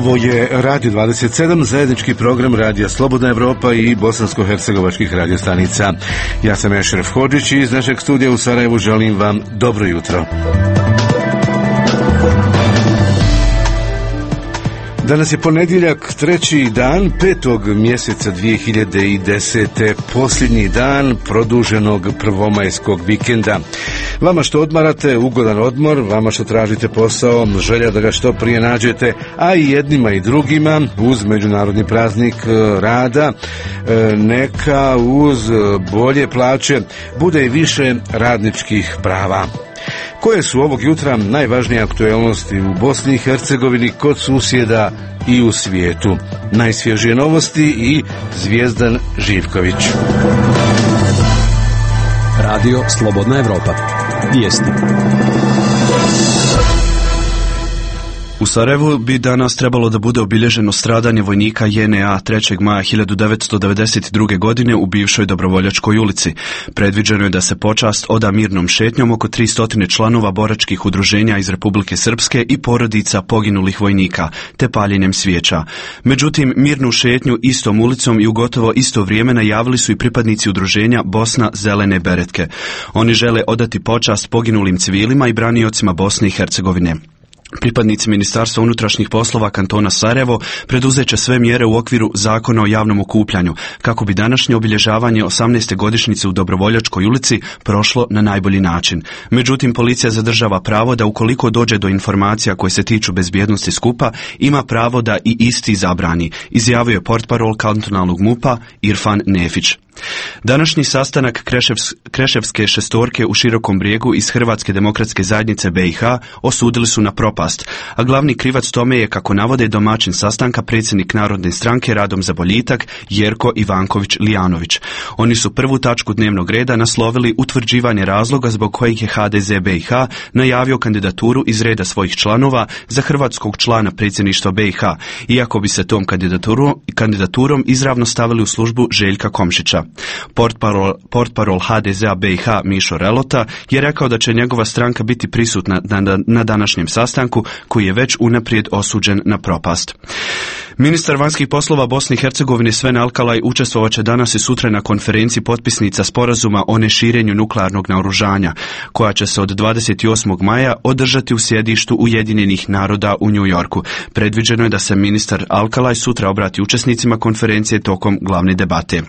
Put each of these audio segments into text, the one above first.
Ovo je Radio 27, zajednički program Radija Slobodna Evropa i bosansko-hercegovačkih radiostanica. Ja sam Ešref Hodžić i iz našeg studija u Sarajevu želim vam dobro jutro. Danas je ponedjeljak, 3. dan 5. mjeseca 2010. posljednji dan produženog prvomajskog vikenda. Vama što odmarate, ugodan odmor, vama što tražite posao, želja da ga što prije nađete, a i jednima i drugima uz međunarodni praznik rada, neka uz bolje plaće bude i više radničkih prava. Koje su ovog jutra najvažnije aktualnosti u Bosni i Hercegovini, kod susjeda i u svijetu? Najsvježije novosti i Zvijezdan Živković. Radio Slobodna Evropa. Vijesti. U Sarajevu bi danas trebalo da bude obilježeno stradanje vojnika JNA 3. maja 1992. godine u bivšoj Dobrovoljačkoj ulici. Predviđeno je da se počast oda mirnom šetnjom oko 300 članova boračkih udruženja iz Republike Srpske i porodica poginulih vojnika, te paljenjem svijeća. Međutim, mirnu šetnju istom ulicom i u gotovo isto vrijeme najavili su i pripadnici udruženja Bosna zelene beretke. Oni žele odati počast poginulim civilima i braniocima Bosne i Hercegovine. Pripadnici Ministarstva unutrašnjih poslova kantona Sarajevo preduzet će sve mjere u okviru Zakona o javnom okupljanju, kako bi današnje obilježavanje 18. godišnjice u Dobrovoljačkoj ulici prošlo na najbolji način. Međutim, policija zadržava pravo da ukoliko dođe do informacija koje se tiču bezbjednosti skupa, ima pravo da i isti zabrani, izjavio je portparol kantonalnog MUP-a Irfan Nefić. Današnji sastanak Kreševske šestorke u Širokom Brijegu iz Hrvatske demokratske zajednice BiH osudili su na propast, a glavni krivac tome je, kako navode, domaćin sastanka predsjednik Narodne stranke Radom za boljitak Jerko Ivanković-Lijanović. Oni su prvu tačku dnevnog reda naslovili utvrđivanje razloga zbog kojih je HDZ BiH najavio kandidaturu iz reda svojih članova za hrvatskog člana predsjedništva BiH, iako bi se tom kandidaturom izravno stavili u službu Željka Komšića. Portparol HDZ-a BiH Mišo Relota je rekao da će njegova stranka biti prisutna na današnjem sastanku, koji je već unaprijed osuđen na propast. Ministar vanjskih poslova Bosne i Hercegovine Sven Alkalaj učestvovat će danas i sutra na konferenciji potpisnica sporazuma o neširenju nuklearnog naoružanja, koja će se od 28. maja održati u sjedištu Ujedinjenih naroda u New Yorku. Predviđeno je da se ministar Alkalaj sutra obrati učesnicima konferencije tokom glavne debate.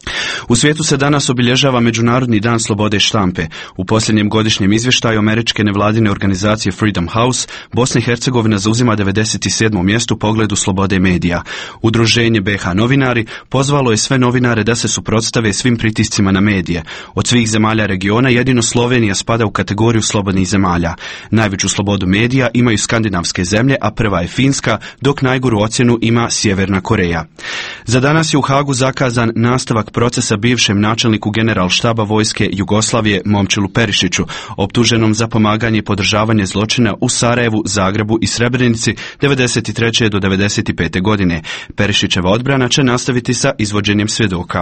U svijetu se danas obilježava Međunarodni dan slobode štampe. U posljednjem godišnjem izvještaju američke nevladine organizacije Freedom House, Bosna i Hercegovina zauzima 97. mjesto u pogledu slobode medija. Udruženje BiH novinari pozvalo je sve novinare da se suprotstave svim pritiscima na medije. Od svih zemalja regiona jedino Slovenija spada u kategoriju slobodnih zemalja. Najveću slobodu medija imaju skandinavske zemlje, a prva je Finska, dok najgoru ocjenu ima Sjeverna Koreja. Za danas je u Hagu zakazan nastavak procesa bivšem načelniku Generalštaba vojske Jugoslavije Momčilu Perišiću, optuženom za pomaganje i podržavanje zločina u Sarajevu, Zagrebu i Srebrenici 1993. do 1995. godine. Perišićeva odbrana će nastaviti sa izvođenjem svjedoka.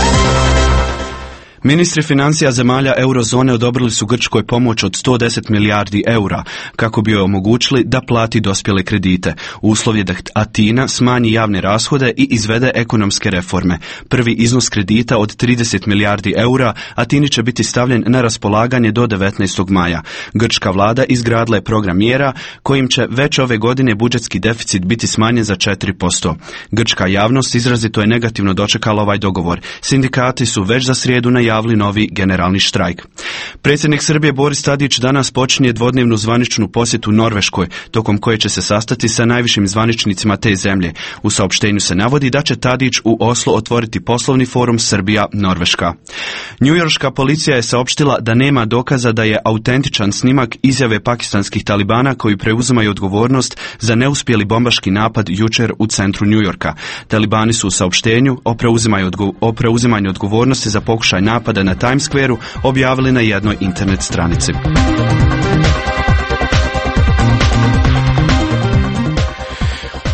Ministri financija zemalja eurozone odobrili su Grčkoj pomoć od 110 milijardi eura, kako bi joj omogućili da plati dospjele kredite. Uslov je da Atina smanji javne rashode i izvede ekonomske reforme. Prvi iznos kredita od 30 milijardi eura Atini će biti stavljen na raspolaganje do 19. maja. Grčka vlada izgradila je program mjera kojim će već ove godine budžetski deficit biti smanjen za 4%. Grčka javnost izrazito je negativno dočekala ovaj dogovor. Sindikati su već za srijedu najavili novi generalni štrajk. Predsjednik Srbije Boris Tadić danas počinje dvodnevnu zvaničnu posjetu Norveškoj, tokom koje će se sastati sa najvišim zvaničnicima te zemlje. U saopštenju se navodi da će Tadić u Oslo otvoriti poslovni forum Srbija-Norveška. Njujorška policija je saopštila da nema dokaza da je autentičan snimak izjave pakistanskih talibana koji preuzimaju odgovornost za neuspjeli bombaški napad jučer u centru Njujorka. Talibani su u saopštenju o preuzimanju odgovornosti za pokušaj napada na Times Square-u objavili na jednoj internet stranici.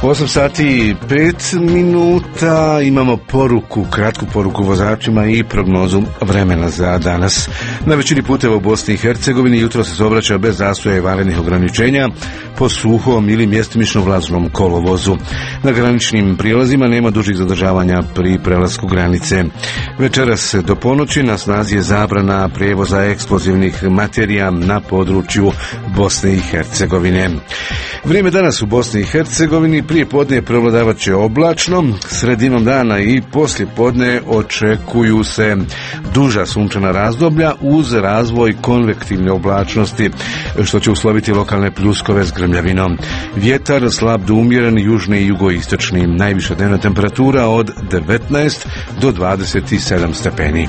8 sati i 5 minuta, imamo kratku poruku vozačima i prognozu vremena za danas. Na većini puteva u Bosni i Hercegovini jutro se saobraća bez zastoja i vanrednih ograničenja po suhom ili mjestimično vlažnom kolovozu. Na graničnim prijelazima nema dužih zadržavanja pri prelasku granice. Večeras do ponoći na snazi je zabrana prijevoza eksplozivnih materija na području Bosne i Hercegovine. Vrijeme danas u Bosni i Hercegovini prije podne prevladavat će oblačno, sredinom dana i poslije podne očekuju se duža sunčana razdoblja uz razvoj konvektivne oblačnosti, što će usloviti lokalne pljuskove s grmljavinom. Vjetar slab do umjeren, južni i jugoistočni. Najviša dnevna temperatura od 19 do 27 stepeni.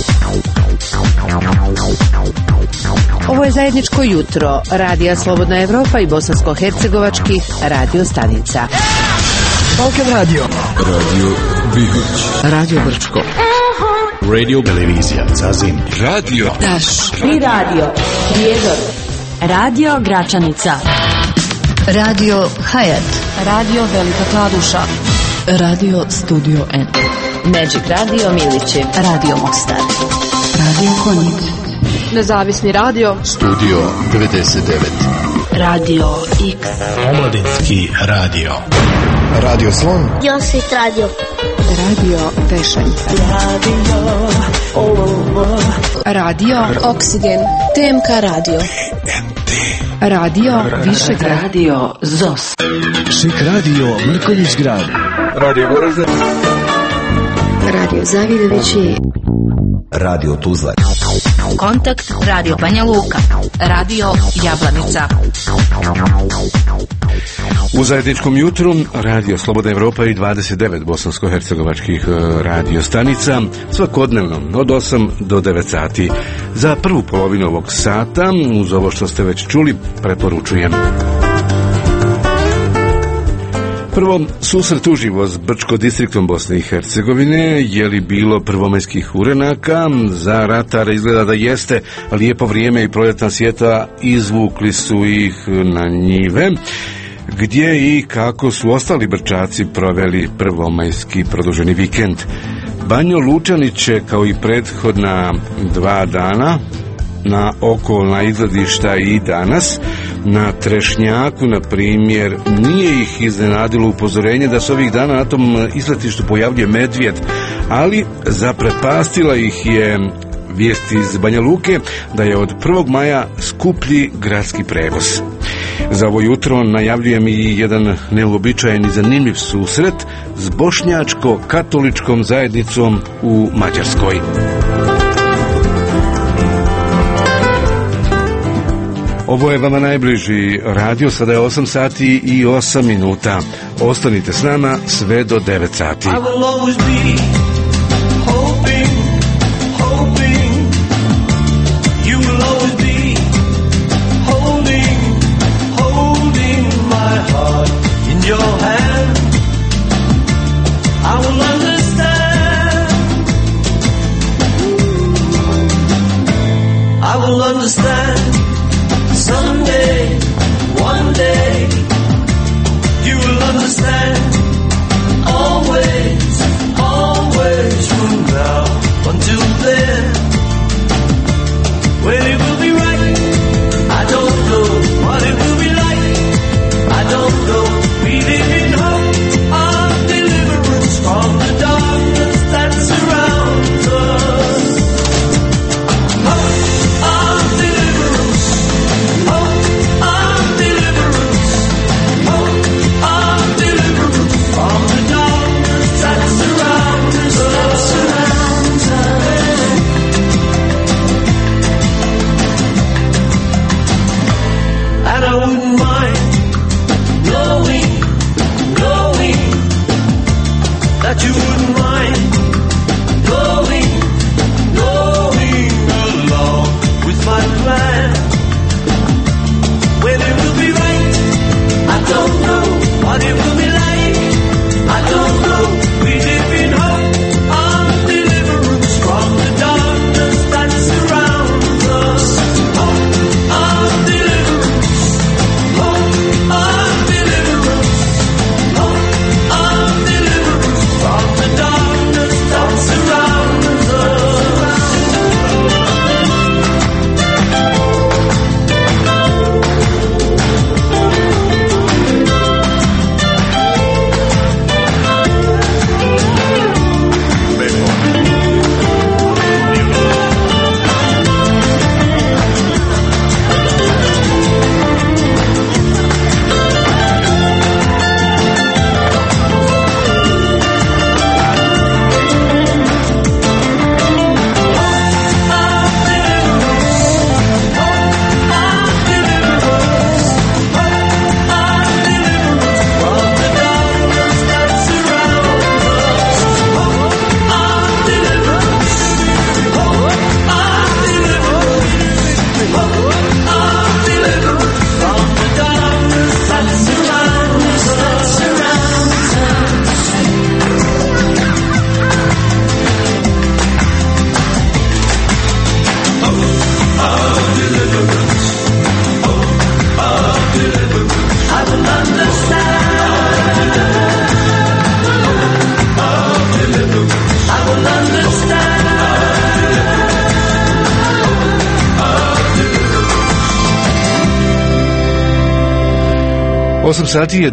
Ovo je zajedničko jutro Radija Slobodna Evropa i bosansko-hercegovačkih radio stanica. Balkan Radio, Radio Bihać, Radio Brčko, Radio Televizija Zazin, Radio Taš, Tri Radio, Prijedor, Radio Gračanica, Radio Hayat, Radio Velika Kladuša, Radio Studio N, Magic Radio Milići, Radio Mostar, Radio Konjic, Nezavisni radio Studio 99, Radio X, Omladinski radio, Radio Slon, Josit radio, Radio Pešanica, Radio Oksigen, TMK radio, Radio Višegrad, Radio ZOS, Šik radio Mrkonjić grad, Radio Goražde, Radio Zavidovići, Radio Tuzla, Kontakt Radio Banja Luka, Radio Jablanica. U zajedničkom jutru Radio Slobodna Evropa i 29 bosansko-hercegovačkih radio stanica svakodnevno od 8 do 9 sati. Za prvu polovinu ovog sata, uz ovo što ste već čuli, preporučujem. Prvo, susret uživo s Brčko-distriktom Bosne i Hercegovine. Je li bilo prvomajskih urenaka? Za ratara izgleda da jeste. Lijepo vrijeme i proljetna sjeta izvukli su ih na njive. Gdje i kako su ostali Brčaci proveli prvomajski produženi vikend? Banjo Lučani će, kao i prethodna 2 dana, na okolna izgledišta i danas. Na Trešnjaku, na primjer, nije ih iznenadilo upozorenje da se ovih dana na tom izletištu pojavljuje medvjed, ali zaprepastila ih je vijest iz Banja Luke da je od 1. maja skuplji gradski prevoz. Za ovo jutro najavljujem i jedan neuobičajen i zanimljiv susret s bošnjačko-katoličkom zajednicom u Mađarskoj. Ovo je vama najbliži radio, sada je 8 sati i 8 minuta. Ostanite s nama sve do 9 sati. I will always be hoping, you will always be holding my heart in your hand. I will understand someday, one day, you will understand. Always from now until then. When it will be right, I don't know. What it will be like, I don't know. We live in hope of deliverance from the darkness that surrounds us. Hope of deliverance, hope of deliverance, hope of deliverance from the darkness that surrounds us. And I wouldn't mind knowing that you wouldn't mind going along with my plan. When it will be right, I don't know. What it will be like, I don't know. We live in hope of deliverance from the darkness that surrounds us. Hope of deliverance, hope of deliverance, hope 8 sati i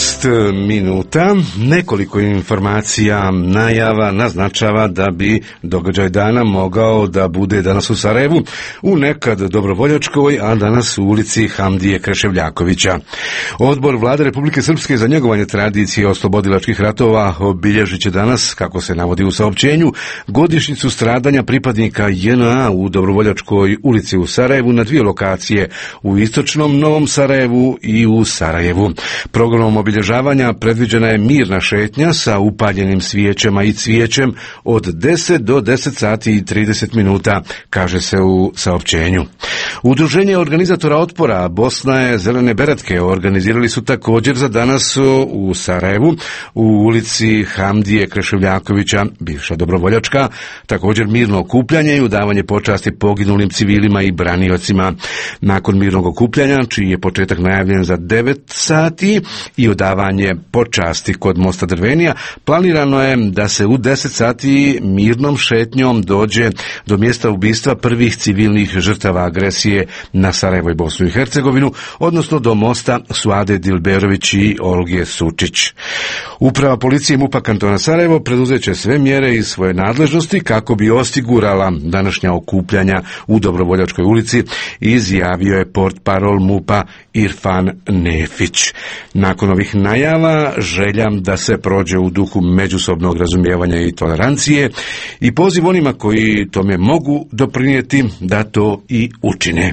11 minuta, nekoliko informacija, najava naznačava da bi događaj dana mogao da bude danas u Sarajevu, u nekad Dobrovoljačkoj, a danas u ulici Hamdije Kreševljakovića. Odbor Vlade Republike Srpske za njegovanje tradicije oslobodilačkih ratova obilježit će danas, kako se navodi u saopćenju, godišnjicu stradanja pripadnika JNA u Dobrovoljačkoj ulici u Sarajevu na dvije lokacije, u istočnom Novom Sarajevu i u Sarajevu. Programom obilježavanja predviđena je mirna šetnja sa upaljenim svijećama i cvijećem od 10 do 10 sati i 30 minuta, kaže se u saopćenju. Udruženje organizatora otpora Bosna je Zelene beretke organizirali su također za danas u Sarajevu, u ulici Hamdije Kreševljakovića, bivša Dobrovoljačka, također mirno okupljanje i udavanje počasti poginulim civilima i braniocima. Nakon mirnog okupljanja, čiji je početak najavljen za 9 sati i odavanje počasti kod mosta Drvenija, planirano je da se u 10 sati mirnom šetnjom dođe do mjesta ubistva prvih civilnih žrtava agresije na Sarajevo i Bosnu i Hercegovinu, odnosno do mosta Suade Dilberović i Olge Sučić. Uprava policije MUP-a kantona Sarajevo preduzet će sve mjere iz svoje nadležnosti kako bi osigurala današnja okupljanja u Dobrovoljačkoj ulici, izjavio je portparol MUP-a Irfan Nefić. Nakon ovih najava, želja da se prođe u duhu međusobnog razumijevanja i tolerancije i poziv onima koji tome mogu doprinijeti da to i učine.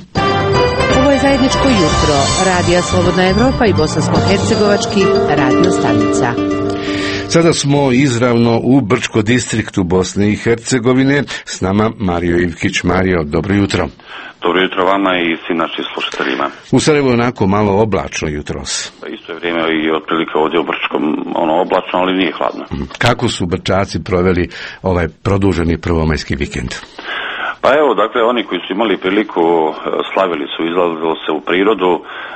Ovo je zajedničko jutro Radija Slobodna Evropa i Bosansko-hercegovački radio stanica. Sada smo izravno u Brčko distriktu Bosne i Hercegovine. S nama Mario Ivkić. Mario, dobro jutro. Dobro jutro vama i svim našim slušateljima. U Sarajevu je onako malo oblačno jutros. Isto je vrijeme i otprilike ovdje u Brčkom oblačno, ali nije hladno. Kako su Brčaci proveli ovaj produženi prvomajski vikend? Pa evo, dakle, oni koji su imali priliku, slavili su, izlazili se u prirodu.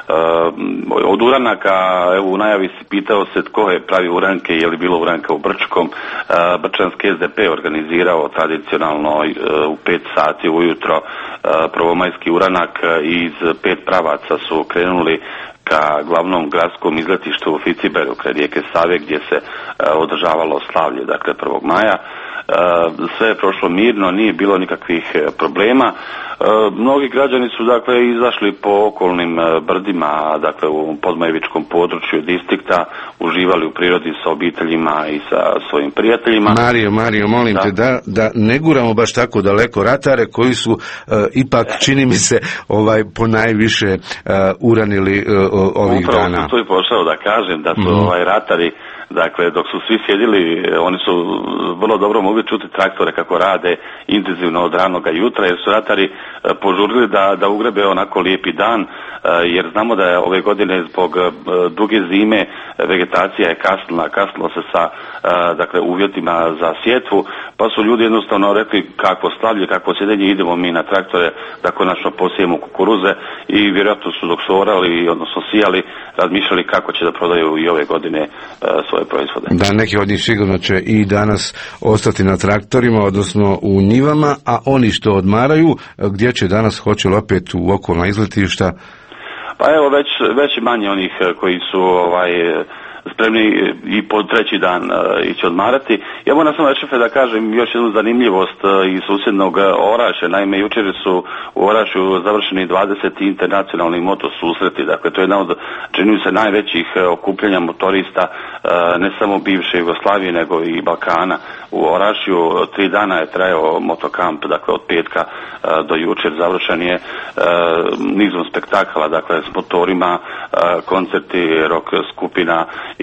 Od uranaka, evo u najavi si pitao se tko je pravi uranke, je li bilo uranka u Brčkom. Brčanski SDP organizirao tradicionalno u 5 sati ujutro prvomajski uranak i iz 5 pravaca su krenuli ka glavnom gradskom izletištu u Ficiberu kraj rijeke Save gdje se održavalo slavlje, dakle 1. maja. Sve je prošlo mirno, nije bilo nikakvih problema. Mnogi građani su dakle izašli po okolnim brdima, dakle u podmajevičkom području distrikta, uživali u prirodi sa obiteljima i sa svojim prijateljima. Mario, molim te da ne guramo baš tako daleko ratare koji su ipak, čini mi se, ponajviše uranili ovih dana. To je pošao da kažem da su ratari, dakle, dok su svi sjedili, oni su vrlo dobro mogli čuti traktore kako rade intenzivno od ranoga jutra, jer su ratari požurili da ugrebe onako lijepi dan, jer znamo da je ove godine zbog duge zime vegetacija je kasnilo se sa dakle, uvjetima za sjetvu, pa su ljudi jednostavno rekli kako slavlje, kako sjedenje, idemo mi na traktore da konačno posijemo kukuruze i vjerojatno su dok su orali, odnosno sijali, razmišljali kako će da prodaju i ove godine svoje proizvode. Da, neki od njih sigurno će i danas ostati na traktorima, odnosno u njivama, a oni što odmaraju, gdje će danas, hoće li opet u okolna izletišta? Pa evo, već manje onih koji su spremni i po treći dan ići odmarati. Ja moram samo šefe da kažem još jednu zanimljivost iz susjednog Orašja. Naime, jučer su u Orašju završeni 20. internacionalni moto susreti. Dakle, to je jedna od, čini se, najvećih okupljanja motorista ne samo bivše Jugoslavije, nego i Balkana. U Orašju 3 dana je trajao motokamp, dakle od petka do jučer završen je nizom spektakala, dakle s motorima, koncerti, rock skupina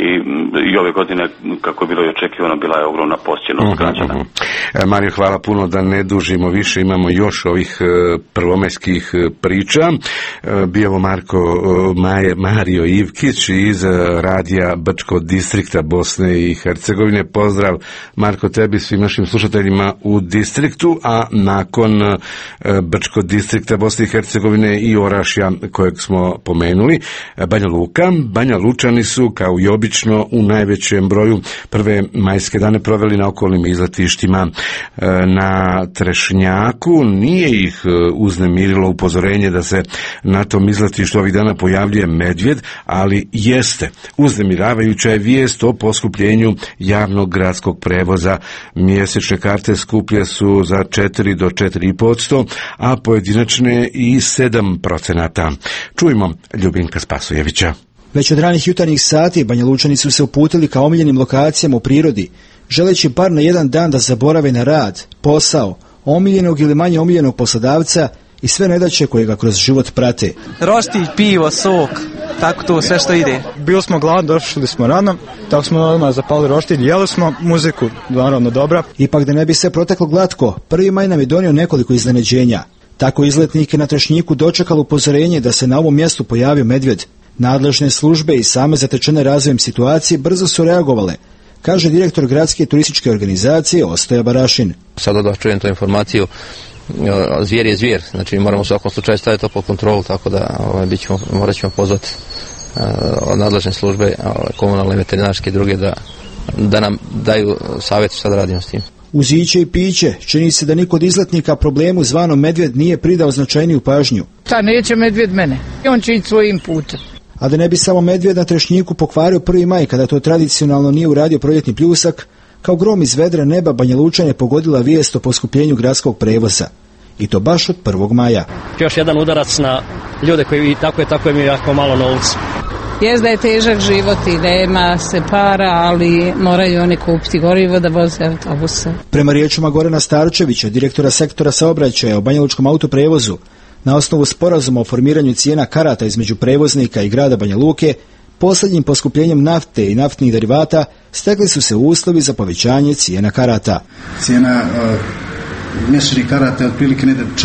i ove godine, kako je bilo i očekivano, bila je ogromna posjećenost građana. Mario, hvala puno, da ne dužimo više, imamo još ovih prvomajskih priča. Bio Mario Ivkić iz radija Brčko distrikta Bosne i Hercegovine. Pozdrav, Marko, tebi, svim našim slušateljima u distriktu, a nakon Brčko distrikta Bosne i Hercegovine i Orašja kojeg smo pomenuli, Banja Luka. Banja Lučani su, kao i obično, obično u najvećem broju prve majske dane proveli na okolnim izletištima. Na Trešnjaku nije ih uznemirilo upozorenje da se na tom izletištu ovih dana pojavljuje medvjed, ali jeste uznemiravajuća je vijest o poskupljenju javnog gradskog prevoza. Mjesečne karte skuplje su za 4 do 4,5%, a pojedinačne i 7%. Čujmo Ljubinka Spasojevića. Već od ranih jutarnjih sati Banjalučani su se uputili ka omiljenim lokacijama u prirodi, želeći bar na jedan dan da zaborave na rad, posao, omiljenog ili manje omiljenog poslodavca i sve nedaće koje ga kroz život prate. Roštilj, pivo, sok, tako to sve što ide. Bili smo gladni, došli smo rano, tako smo odmah zapali roštilj, jeli smo muziku, naravno dobra. Ipak da ne bi sve proteklo glatko, 1. maj nam je donio nekoliko iznenađenja. Tako izletnike na Trešnjiku dočekalo upozorenje da se na ovom mjestu pojavio medvjed. Nadležne službe i same zatečene razvojem situacije brzo su reagovale, kaže direktor gradske turističke organizacije Ostoja Barašin. Sada da čujem tu informaciju, zvijer je zvijer, znači moramo u svakom slučaju staviti to pod kontrolu, tako da morat ćemo pozvati nadležne službe, komunalne, veterinarske i druge da nam daju savjet šta da radimo s tim. Uz iće i piće čini se da niko od izletnika problemu zvanom medvjed nije pridao značajniju pažnju. Ta neće medvjed mene, on će ići svojim putem. A da ne bi samo medvjed na Trešnjiku pokvario 1. maj kada to tradicionalno nije uradio proljetni pljusak, kao grom iz vedra neba Banjalučane pogodila vijest o poskupljenju gradskog prevoza. I to baš od 1. maja. Još jedan udarac na ljude koji tako imaju jako malo novca. Jest da je težak život i nema se para, ali moraju oni kupiti gorivo da voze autobuse. Prema riječima Gorana Starčevića, direktora sektora saobraćaja u Banjalučkom autoprevozu, na osnovu sporazuma o formiranju cijena karata između prevoznika i grada Banja Luke, posljednjim poskupljenjem nafte i naftnih derivata stekli su se uslovi za povećanje cijena karata. Cijena mjesečnih karata je otprilike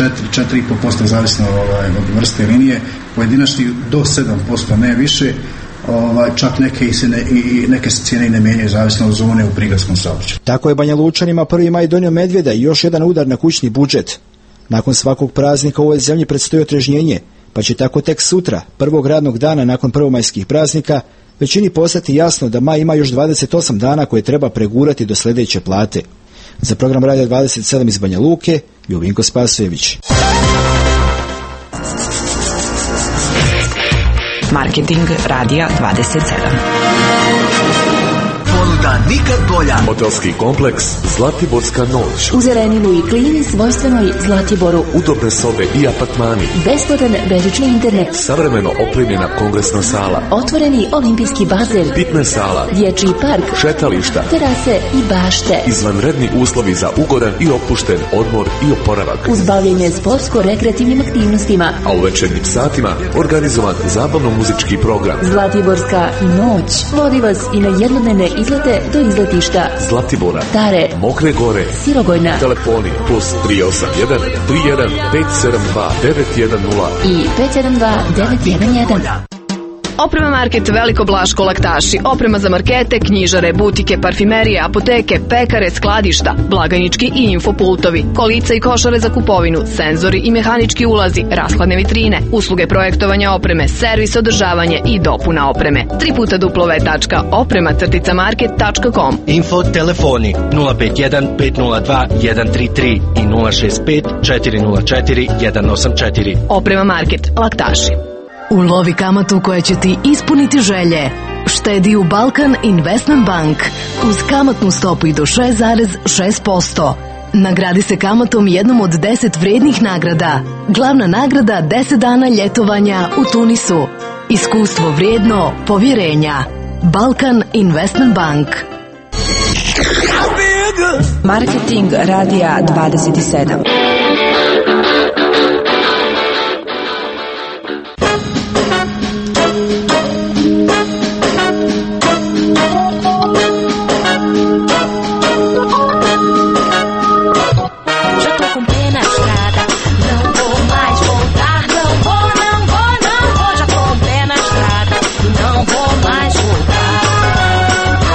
4,5%, zavisno od vrste linije, pojedinačni do 7%, ne više, čak neke se cijene i ne mijenjaju zavisno od zone u prigradskom saobraćaju. Tako je Banjalučanima 1. maj donio medvjeda i još jedan udar na kućni budžet. Nakon svakog praznika u ovoj zemlji predstoji otrežnjenje, pa će tako tek sutra, prvog radnog dana nakon prvomajskih praznika, većini postati jasno da maj ima još 28 dana koje treba pregurati do sljedeće plate. Za program Radija 27 iz Banja Luke, Ljubinko Spasojević. Marketing Radija 27. Ponuda nikad bolja. Hotelski kompleks Zlatiborska noć. U Zereninu i klimi svojstvenoj Zlatiboru. Udobne sobe i apartmani. Besplatan bežični internet. Savremeno opremljena kongresna sala. Otvoreni olimpijski bazen. Fitness sala. Dječji park. Šetališta. Terase i bašte. Izvanredni uslovi za ugodan i opušten odmor i oporavak. Uz bavljenje sportsko-rekreativnim aktivnostima. A u večernjim satima organizovan zabavno-muzički program. Zlatiborska noć. Vodi vas i na jednodnevne izlete do izletišta Zlatibora, Tare, Mokre Gore, Sirogojna. Telefoni +381 31 572 910 i 572 911. Oprema Market Veliko Blaško Laktaši. Oprema za markete, knjižare, butike, parfimerije, apoteke, pekare, skladišta, blagajnički i infopultovi, kolica i košare za kupovinu, senzori i mehanički ulazi, rashladne vitrine, usluge projektovanja opreme, servis, održavanje i dopuna opreme. www.oprema-market.com. Info telefoni 051 502 133 i 065 404 184. Oprema Market Laktaši. Ulovi kamatu koja će ti ispuniti želje. Štedi u Balkan Investment Bank uz kamatnu stopu i do 6,6%. Nagradi se kamatom jednom od 10 vrijednih nagrada. Glavna nagrada 10 dana ljetovanja u Tunisu. Iskustvo vrijedno povjerenja. Balkan Investment Bank. Marketing Radija 27.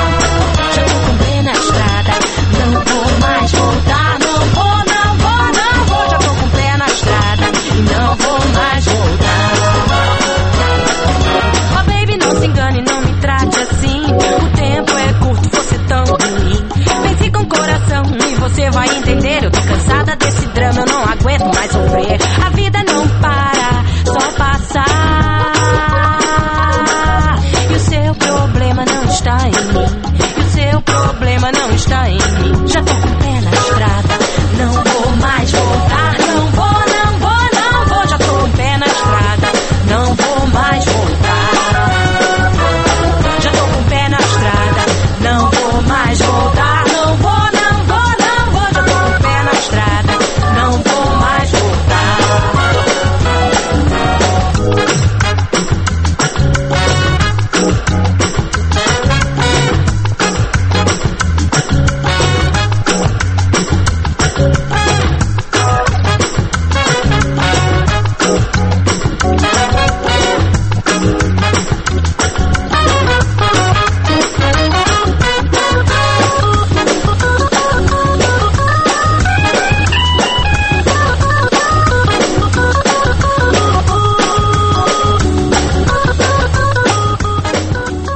Não vou mais voltar, não vou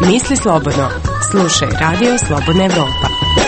Misli slobodno. Slušaj Radio Slobodna Evropa.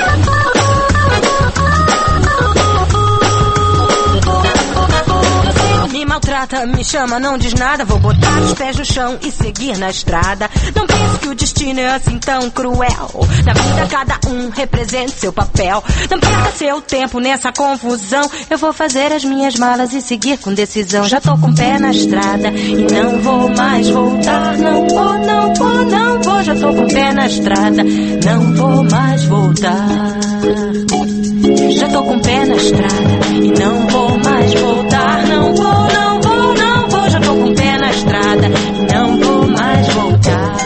Maltrata, me chama, não diz nada. Vou botar os pés no chão e seguir na estrada. Não pense que o destino é assim tão cruel. Na vida cada um representa seu papel. Não perca seu tempo nessa confusão. Eu vou fazer as minhas malas e seguir com decisão. Já tô com o pé na estrada e não vou mais voltar. Não vou, não vou, não vou. Já tô com o pé na estrada, não vou mais voltar. Já tô com o pé na estrada e não vou mais voltar. Não vou, não vou, não vou. Já tô com o pé na estrada e não vou mais voltar.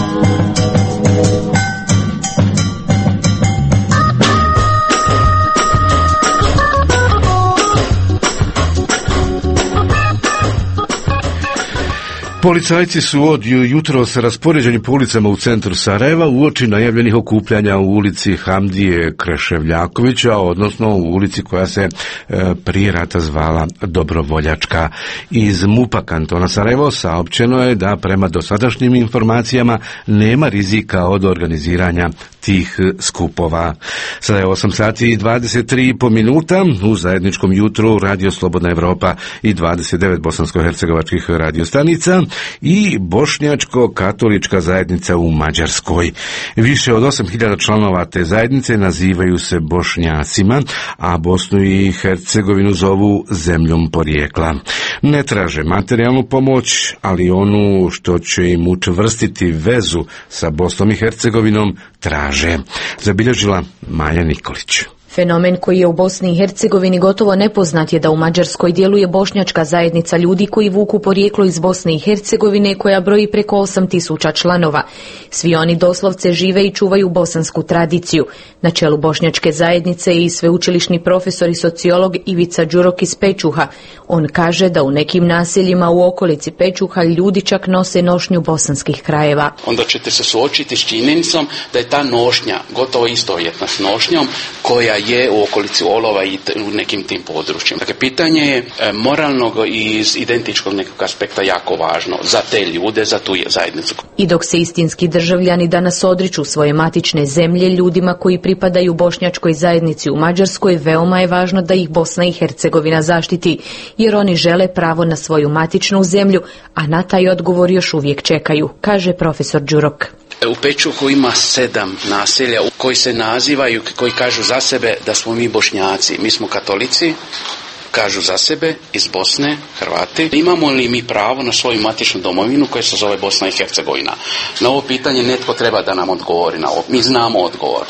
Policajci su od jutros raspoređeni po ulicama u centru Sarajeva uoči najavljenih okupljanja u ulici Hamdije Kreševljakovića, odnosno u ulici koja se prije rata zvala Dobrovoljačka. Iz MUP-a kantona Sarajevo saopćeno je da prema dosadašnjim informacijama nema rizika od organiziranja tih skupova. Sada je 8 sati i 23,5 minuta u zajedničkom jutru Radio Slobodna Evropa i 29 bosansko-hercegovačkih radiostanica i bošnjačko-katolička zajednica u Mađarskoj. Više od 8.000 članova te zajednice nazivaju se Bošnjacima, a Bosnu i Hercegovinu zovu zemljom porijekla. Ne traže materijalnu pomoć, ali onu što će im učvrstiti vezu sa Bosnom i Hercegovinom traže. Zabilježila Maja Nikolić. Fenomen koji je u Bosni i Hercegovini gotovo nepoznat je da u Mađarskoj djeluje bošnjačka zajednica ljudi koji vuku porijeklo iz Bosne i Hercegovine koja broji preko 8.000 članova. Svi oni doslovce žive i čuvaju bosansku tradiciju. Na čelu bošnjačke zajednice je i sveučilišni profesor i sociolog Ivica Đurok iz Pečuha. On kaže da u nekim naseljima u okolici Pečuha ljudi čak nose nošnju bosanskih krajeva. Onda ćete se suočiti s činjenicom da je ta nošnja gotovo istovjetna s nošnjom koja je u okolici Olova i u nekim tim područjima. Dakle, pitanje je moralnog i iz identičkog nekog aspekta jako važno za te ljude, za tu zajednicu. I dok se istinski državljani danas odriču svoje matične zemlje ljudima koji pripadaju bošnjačkoj zajednici u Mađarskoj, veoma je važno da ih Bosna i Hercegovina zaštiti, jer oni žele pravo na svoju matičnu zemlju, a na taj odgovor još uvijek čekaju, kaže profesor Đurok. U Pečuhu ima 7 naselja koji se nazivaju, koji kažu za sebe da smo mi Bošnjaci. Mi smo katolici, kažu za sebe, iz Bosne, Hrvati. Imamo li mi pravo na svoju matičnu domovinu koja se zove Bosna i Hercegovina? Na ovo pitanje netko treba da nam odgovori na ovo. Mi znamo odgovor.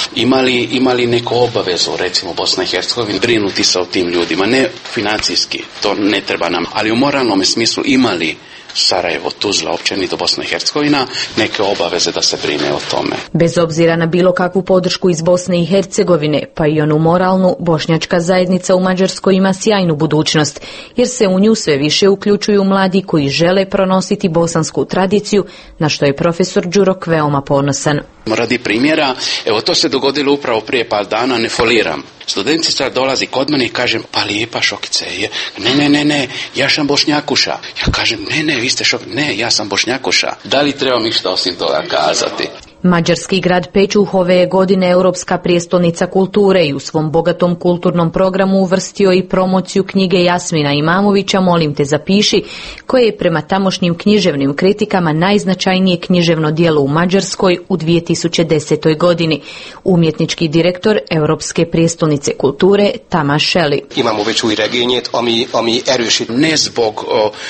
Ima li neku obavezu, recimo Bosna i Hercegovina, brinuti se o tim ljudima? Ne financijski, to ne treba nam, ali u moralnom smislu ima li Sarajevo, Tuzla, općenito Bosna i Hercegovina, neke obaveze da se brine o tome. Bez obzira na bilo kakvu podršku iz Bosne i Hercegovine, pa i onu moralnu, bošnjačka zajednica u Mađarskoj ima sjajnu budućnost, jer se u nju sve više uključuju mladi koji žele pronositi bosansku tradiciju, na što je profesor Đurok veoma ponosan. Radi primjera, evo to se dogodilo upravo prije par dana, ne foliram. Studentica dolazi kod mene i kažem, pa lijepa Šokice je, ne, ja sam Bošnjakuša. Ja kažem, ne, vi ste ne, ja sam Bošnjakuša. Da li trebam išta osim toga kazati? Mađarski grad Pečuh ove je godine europska prijestolnica kulture i u svom bogatom kulturnom programu uvrstio i promociju knjige Jasmina Imamovića Molim te zapiši, koje je prema tamošnjim književnim kritikama najznačajnije književno djelo u Mađarskoj u 2010. godini. Umjetnički direktor Europske prijestolnice kulture Tamás Šeli. Imamo već új regényét, ami erősít. Ne zbog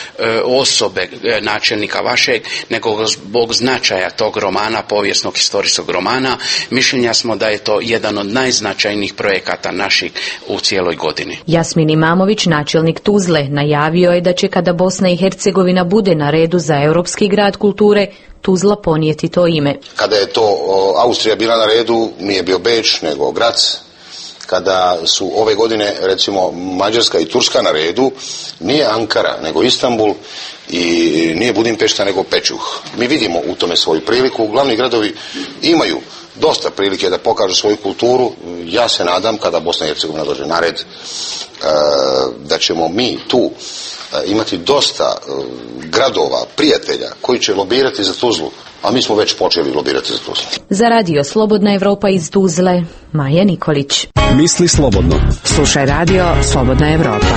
osobe načelnika vašeg, nego zbog značaja tog romana, povijesnog historijskog romana, mišljenja smo da je to jedan od najznačajnijih projekata naših u cijeloj godini. Jasmin Imamović, načelnik Tuzle, najavio je da će kada Bosna i Hercegovina bude na redu za Europski grad kulture, Tuzla ponijeti to ime. Kada je to Austrija bila na redu, nije bio Beč, nego Grac. Kada su ove godine, recimo, Mađarska i Turska na redu, nije Ankara, nego Istanbul, i nije Budimpešta, nego Pečuh. Mi vidimo u tome svoju priliku. Glavni gradovi imaju dosta prilike da pokažu svoju kulturu. Ja se nadam kada Bosna i Hercegovina dođe na red da ćemo mi tu imati dosta gradova, prijatelja koji će lobirati za Tuzlu, a mi smo već počeli lobirati za Tuzlu. Za radio Slobodna Evropa iz Tuzle, Maja Nikolić. Misli slobodno. Slušaj radio Slobodna Evropa.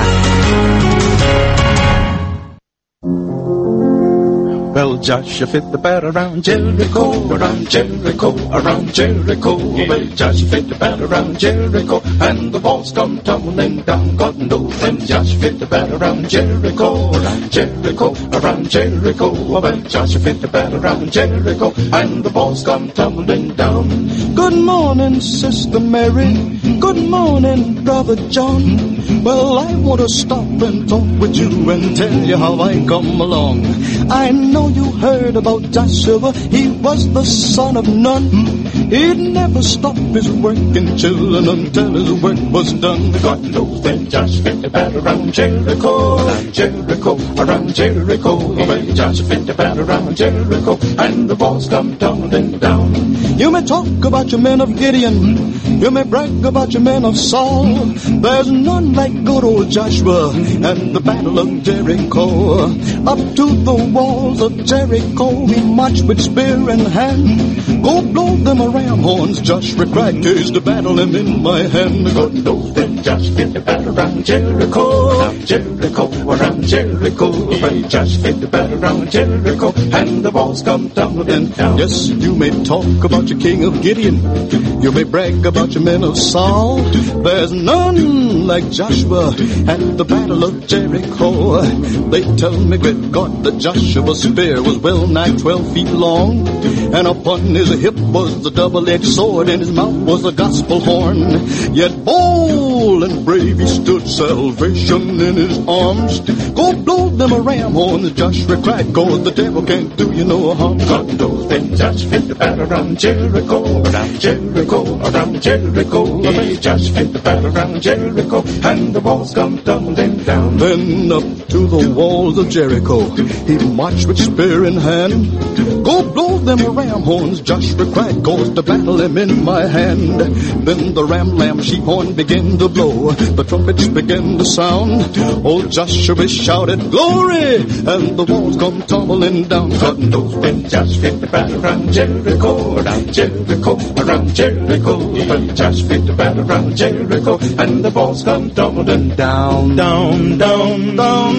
Well, Joshua fit the bat around Jericho, around Jericho, around Jericho. Well, Joshua fit the bat around Jericho, and the walls come tumbling down. God knows when Joshua fit the bat around Jericho, around Jericho, around Jericho. Well, Joshua fit the bat around Jericho, and the walls come tumbling down. Good morning, Sister Mary. Good morning, Brother John. Well, I want to stop and talk with you and tell you how I come along. I know you heard about Joshua, he was the son of Nun. He'd never stop his work in children until his work was done. God knows when Joshua fit the bat around Jericho, around Jericho, around Jericho. When Joshua fit the bat around Jericho, and the walls come tumbling down. You may talk about your men of Gideon, you may brag about your men of Saul. There's none like good old Joshua and the battle of Jericho. Up to the walls of Jericho he marched with spear in hand. Go blow them a ram horns, Joshua cried, 'tis the battle am in my hand. God knows when Joshua fit the battle around Jericho, around Jericho, around Jericho. When Joshua fit the battle around Jericho, and the walls come tumbling down. Yes, you may talk about your king of Gideon, you may brag about your men of Saul. There's none like Joshua at the battle of Jericho. They tell me, great God, that Joshua's spear was well nigh 12 feet long, and upon his hip was the double-edged sword, and his mouth was a gospel horn. Yet bold and brave he stood, salvation in his arms. Go blow them a ram horn, Joshua cried, 'cause the devil can't do you no harm. God knows then Joshua fit the battle around Jericho, around Jericho, around Jericho. Joshua fit the battle around Jericho, and the walls come tumbling down. Then up to the walls of Jericho he marched with spear in hand. Go blow them a ram horns, Joshua cried, 'cause the battle am in my hand. Then the ram lamb sheep horn began to blow, the trumpets began to sound. Old Joshua shouted glory, and the walls come tumbling down. God knows when Joshua fit the battle around Jericho, around Jericho, around Jericho. When Joshua fit the battle around Jericho, and the walls come tumbling down, down, down, down,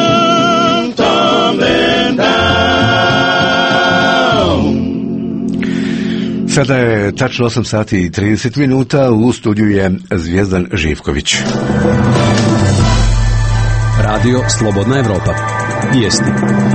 down, tumbling down. Sada je tačno 8 sati i 30 minuta, u studiju je Zvijezdan Živković. Radio Slobodna Evropa. Vijesti.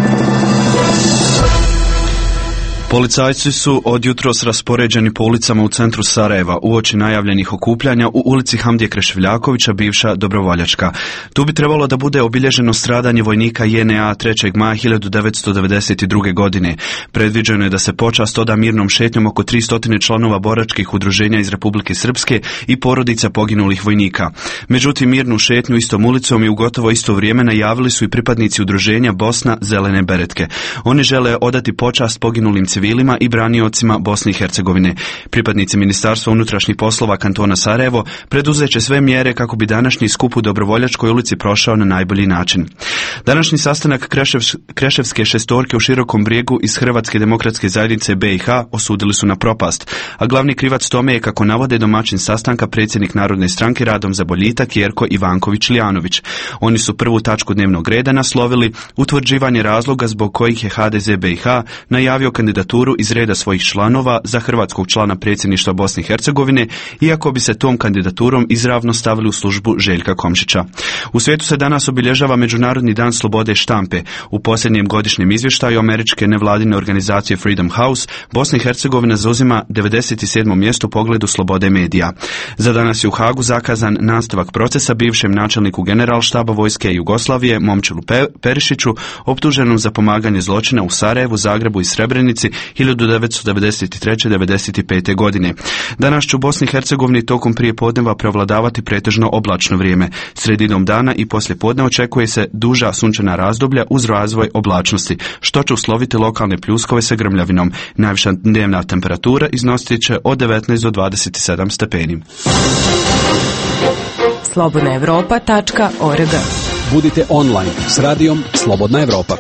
Policajci su od jutros raspoređeni po ulicama u centru Sarajeva uoči najavljenih okupljanja u ulici Hamdije Kreševljakovića, bivša Dobrovoljačka. Tu bi trebalo da bude obilježeno stradanje vojnika JNA 3. maja 1992. godine. Predviđeno je da se počast oda mirnom šetnjom oko 300 članova boračkih udruženja iz Republike Srpske i porodica poginulih vojnika. Međutim, mirnu šetnju istom ulicom i u gotovo isto vrijeme najavili su i pripadnici udruženja Bosna Zelene beretke. Oni žele odati počast poginulim civilima i braniocima Bosne i Hercegovine. Pripadnici Ministarstva unutrašnjih poslova kantona Sarajevo preduzeće sve mjere kako bi današnji skup u Dobrovoljačkoj ulici prošao na najbolji način. Današnji sastanak Kreševske šestorke u Širokom Brijegu iz Hrvatske demokratske zajednice BiH osudili su na propast, a glavni krivac tome je, kako navode, domaćin sastanka predsjednik Narodne stranke Radom za boljitak Jerko Ivanković-Lijanović. Oni su prvu tačku dnevnog reda naslovili utvrđivanje razloga zbog kojih je HDZ BiH najavio kandidaturu iz reda svojih članova za hrvatskog člana predsjedništva Bosne i Hercegovine, iako bi se tom kandidaturom izravno stavili u službu Željka Komšića. U svijetu se danas obilježava Međunarodni dan slobode štampe. U posljednjem godišnjem izvještaju američke nevladine organizacije Freedom House, Bosna i Hercegovina zauzima 97. mjesto u pogledu slobode medija. Za danas je u Hagu zakazan nastavak procesa bivšem načelniku generalštaba vojske Jugoslavije Momčilu Perišiću, optuženom za pomaganje zločina u Sarajevu, Zagrebu i Srebrenici 1993-95. godine. Danas će u Bosni i Hercegovini tokom prijepodneva prevladavati pretežno oblačno vrijeme. Sredinom dana i poslijepodne očekuje se duža sunčana razdoblja uz razvoj oblačnosti, što će usloviti lokalne pljuskove sa grmljavinom. Najviša dnevna temperatura iznositi će od 19 do 27 stepeni. slobodnaevropa.org. Budite online s radijom Slobodna Evropa.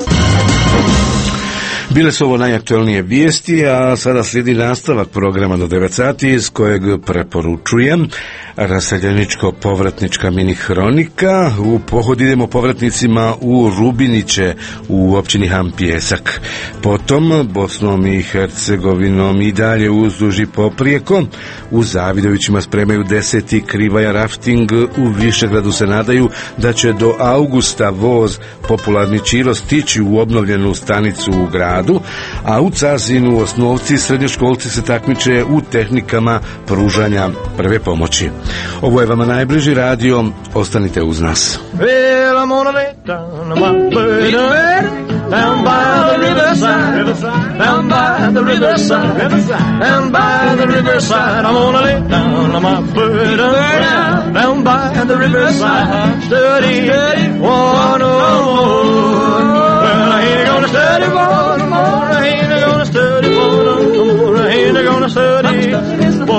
Bile su ovo najaktualnije vijesti, a sada slijedi nastavak programa do 9 sati iz kojeg preporučujem raseljeničko-povratnička mini hronika. U pohod idemo povratnicima u Rubiniće u općini Han Pijesak. Potom Bosnom i Hercegovinom i dalje uzduž i poprijeko. U Zavidovićima spremaju 10. Krivaja rafting. U Višegradu se nadaju da će do augusta voz popularni Čiro stići u obnovljenu stanicu u gradu, a u Cazinu osnovci i srednjoškolci se takmiče u tehnikama pružanja prve pomoći. Ovo je vama najbliži radio, ostanite uz nas. Well, I'm gonna lay down my burden down by the riverside, down by the riverside, down by the riverside. I'm gonna lay down my burden down by the riverside, study one more. Well, I ain't gonna study one more. I ain't gonna study one more. I ain't gonna study one more.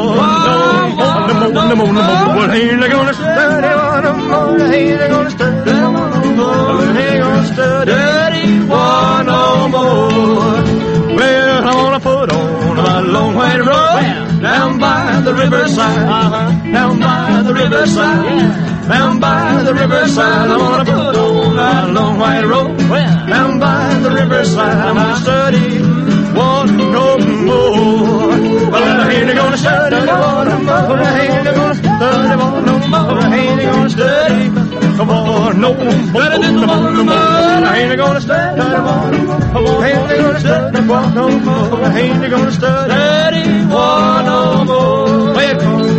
No more. Well, I ain't gonna study one more. I ain't gonna study one more. I ain't gonna study one no more. Well, I'm gonna put on my long white robe down by the riverside, down by the riverside, down by the riverside. I'm gonna put on my long white robe down by the riverside. I'm gonna study one no more. Well, I ain't gonna study one no more. I ain't gonna study one no more. I ain't gonna study come on no more. I ain't gonna study one no more. I ain't gonna study one no more. I ain't gonna study one no more. Play it,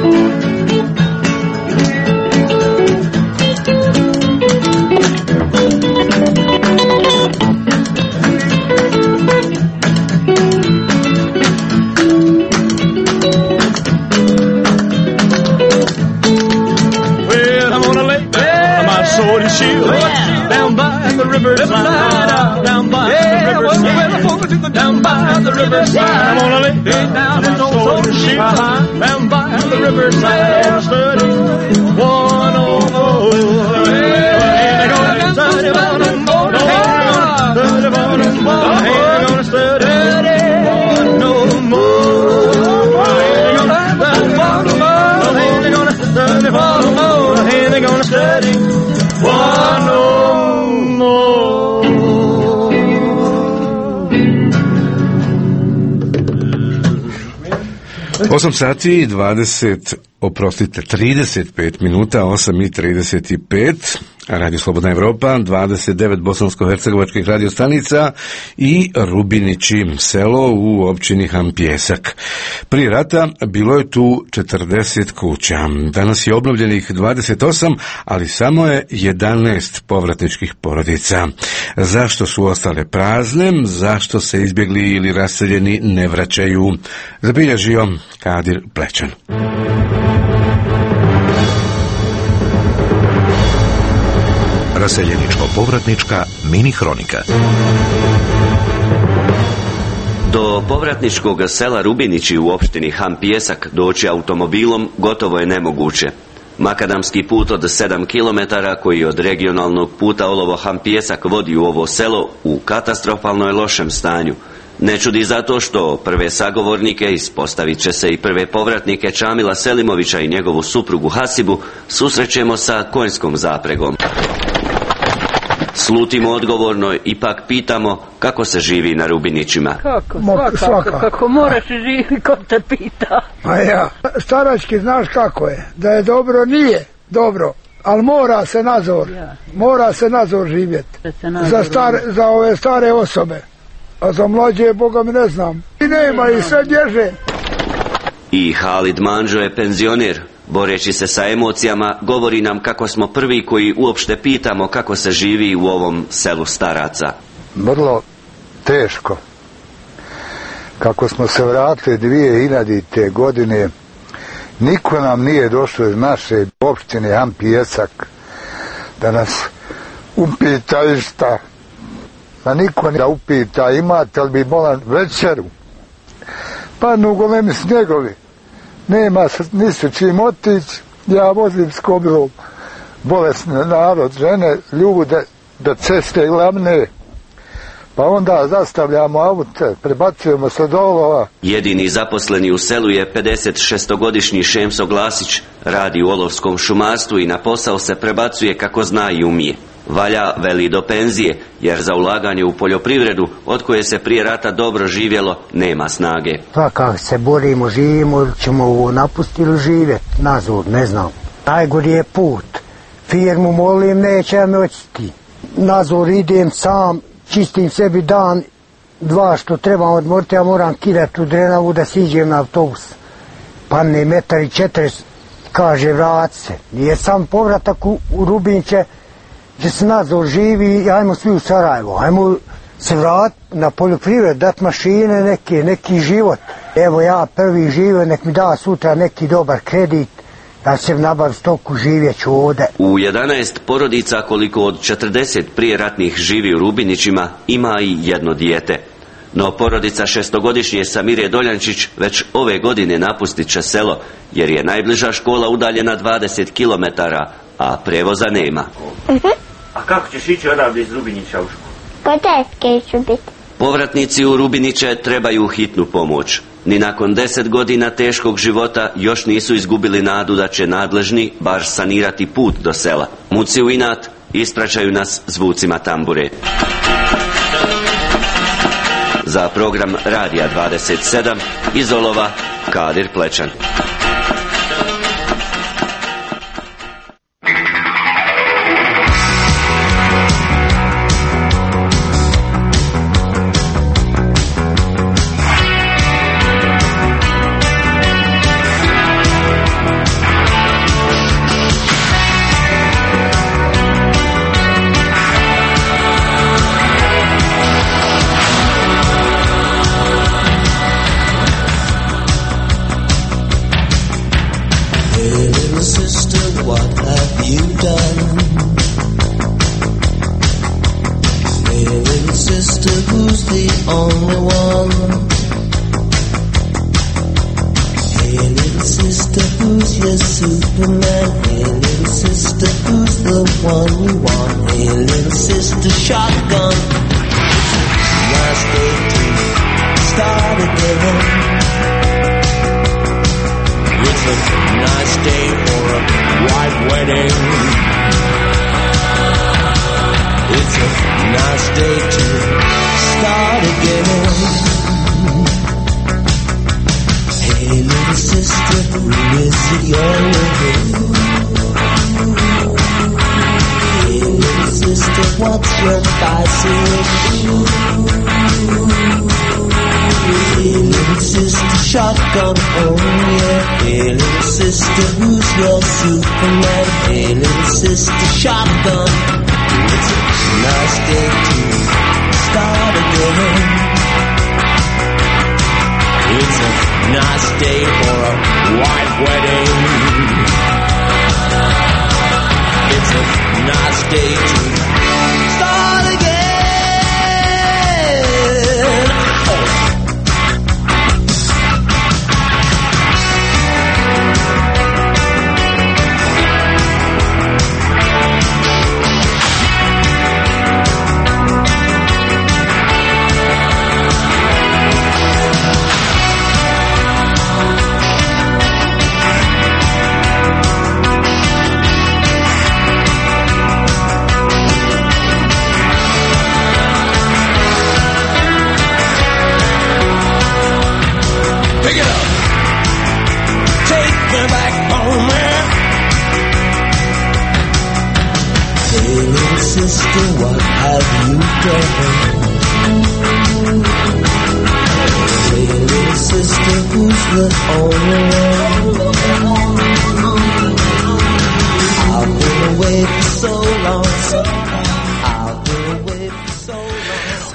sword and shield down by the riverside, down by the riverside, down by the riverside. I'm gonna lay down his old sword and shield down by the riverside, study one on more. Ain't gonna study one on more. Study one on more. Ain't gonna study one no more. Ain't gonna study one no more. Ain't gonna study one no more. Ain't gonna study one no more. 8 sati i 35 minuta, 8:35, Radio Slobodna Evropa, 29 bosansko-hercegovačkih radiostanica i Rubinići, selo u općini Han Pijesak. Prije rata bilo je tu 40 kuća. Danas je obnovljenih 28, ali samo je 11 povratničkih porodica. Zašto su ostale prazne? Zašto se izbjegli ili raseljeni ne vraćaju? Zabilježio Kadir Plećan. Raseljeničko-povratnička mini hronika. Do povratničkog sela Rubinići u opštini Han Pijesak doći automobilom gotovo je nemoguće. Makadamski put od 7 km koji od regionalnog puta Olovo Han Pijesak vodi u ovo selo u katastrofalno je lošem stanju. Ne čudi zato što prve sagovornike, ispostavit će se i prve povratnike Čamila Selimovića i njegovu suprugu Hasibu, susrećemo sa konjskom zapregom. Slutimo odgovorno, ipak pitamo kako se živi na Rubinićima. Kako moraš živi, ko te pita. A ja, starački znaš kako je, da je dobro nije dobro, ali mora se nazor živjeti. Za ove stare osobe, a za mlađe Boga mi ne znam. I nema i sve bježe. I Halid Manđo je penzioner. Boreći se sa emocijama, govori nam kako smo prvi koji uopšte pitamo kako se živi u ovom selu staraca. Vrlo teško. kako smo se vratili 2000. godine, niko nam nije došao iz naše opštine Hampijesak da nas upita išta. Da niko ne upita imate li bi bolan večeru. Padnu golemi snjegovi. Nema nisu čim otići. Ja vozim s kobilom bolesni narod, žene, ljude do ceste glavne. Pa onda zastavljamo aute, prebacujemo se dolova. Jedini zaposleni u selu je 56-godišnji Šemso Glasić. Radi u olovskom šumarstvu i na posao se prebacuje kako zna i umije. Valja, veli, do penzije, jer za ulaganje u poljoprivredu, od koje se prije rata dobro živjelo, nema snage. Pa kako se borimo, živimo, ćemo ovo napustiti ili živjeti, nazor, ne znam. Najgori je put. Firmu molim, neće me očiti. Nazor idem sam, čistim sebi dan, dva što trebam odmoriti, ja moram kidati u Drenavu da siđem na autobus. Padne 1,40 m, kaže vrati se. Nije sam povratak u Rubinče, gdje se Nazor živi, ajmo svi u Sarajevo, ajmo se vratiti na poljoprivred, dati mašine neki život. Evo ja prvi živio, nek mi da sutra neki dobar kredit, da se nabavi stoku, živjet ću ovdje. U 11 porodica, koliko od 40 prijeratnih živi u Rubinićima, ima i jedno dijete. No porodica 6-godišnje Samire Doljančić već ove godine napustit će selo, jer je najbliža škola udaljena 20 km, a prevoza nema. A kako ćeš ići odavde iz Rubinića u školu? Po tetke ću biti. Povratnici u Rubiniće trebaju hitnu pomoć. Ni nakon 10 godina teškog života još nisu izgubili nadu da će nadležni bar sanirati put do sela. Muci u inat ispraćaju nas zvucima tambure. Za program Radija 27 iz Olova, Kadir Plečan.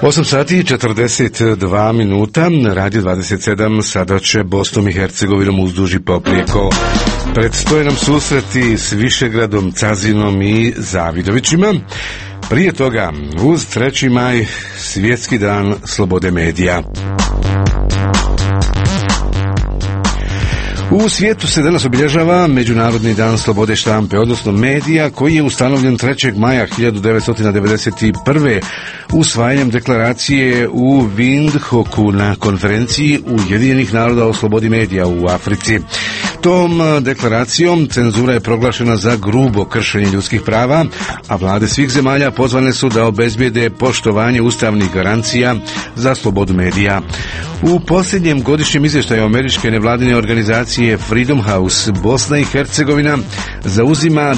8 sati i 42 minuta, Radio 27 sada će Bosnom i Hercegovinom uzduži poprijeko. Predstoje nam susreti s Višegradom, Cazinom i Zavidovićima. Prije toga, uz 3. maj, Svjetski dan slobode medija. U svijetu se danas obilježava Međunarodni dan slobode štampe, odnosno medija, koji je ustanovljen 3. maja 1991. usvajanjem deklaracije u Windhoeku na konferenciji Ujedinjenih naroda o slobodi medija u Africi. Tom deklaracijom cenzura je proglašena za grubo kršenje ljudskih prava, a vlade svih zemalja pozvane su da obezbijede poštovanje ustavnih garancija za slobodu medija. U posljednjem godišnjem izvještaju američke nevladine organizacije Freedom House, Bosna i Hercegovina zauzima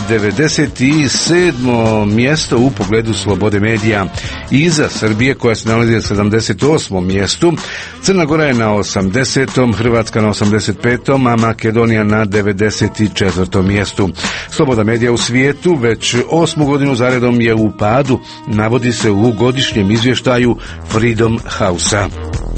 97. mjesto u pogledu slobode medija. Iza Srbije, koja se nalazi na 78. mjestu, Crna Gora je na 80., Hrvatska na 85., a Makedonija na 94. mjestu. Sloboda medija u svijetu već 8. godinu zaredom je u padu, navodi se u godišnjem izvještaju Freedom House-a.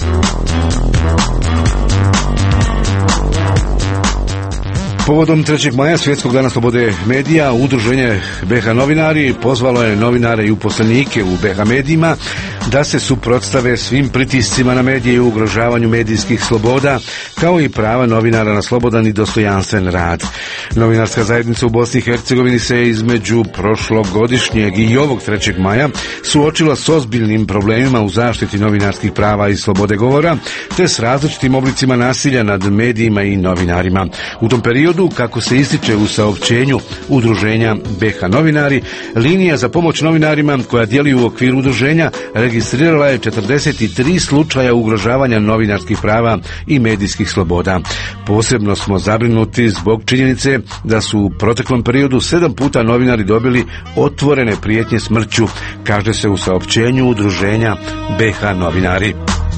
Povodom 3. maja, Svjetskog dana slobode medija, udruženje BH novinari pozvalo je novinare i uposlenike u BH medijima da se suprotstave svim pritiscima na medije i ugrožavanju medijskih sloboda, kao i prava novinara na slobodan i dostojanstven rad. Novinarska zajednica u Bosni i Hercegovini se između prošlogodišnjeg i ovog 3. maja suočila s ozbiljnim problemima u zaštiti novinarskih prava i slobode govora, te s različitim oblicima nasilja nad medijima i novinarima. U tom periodu, kako se ističe u saopćenju udruženja BH novinari, linija za pomoć novinarima koja djeluje u okviru udruženja registrirala je 43 slučaja ugrožavanja novinarskih prava i medijskih sloboda. Posebno smo zabrinuti zbog činjenice da su u proteklom periodu 7 puta novinari dobili otvorene prijetnje smrću, kaže se u saopćenju udruženja BH novinari.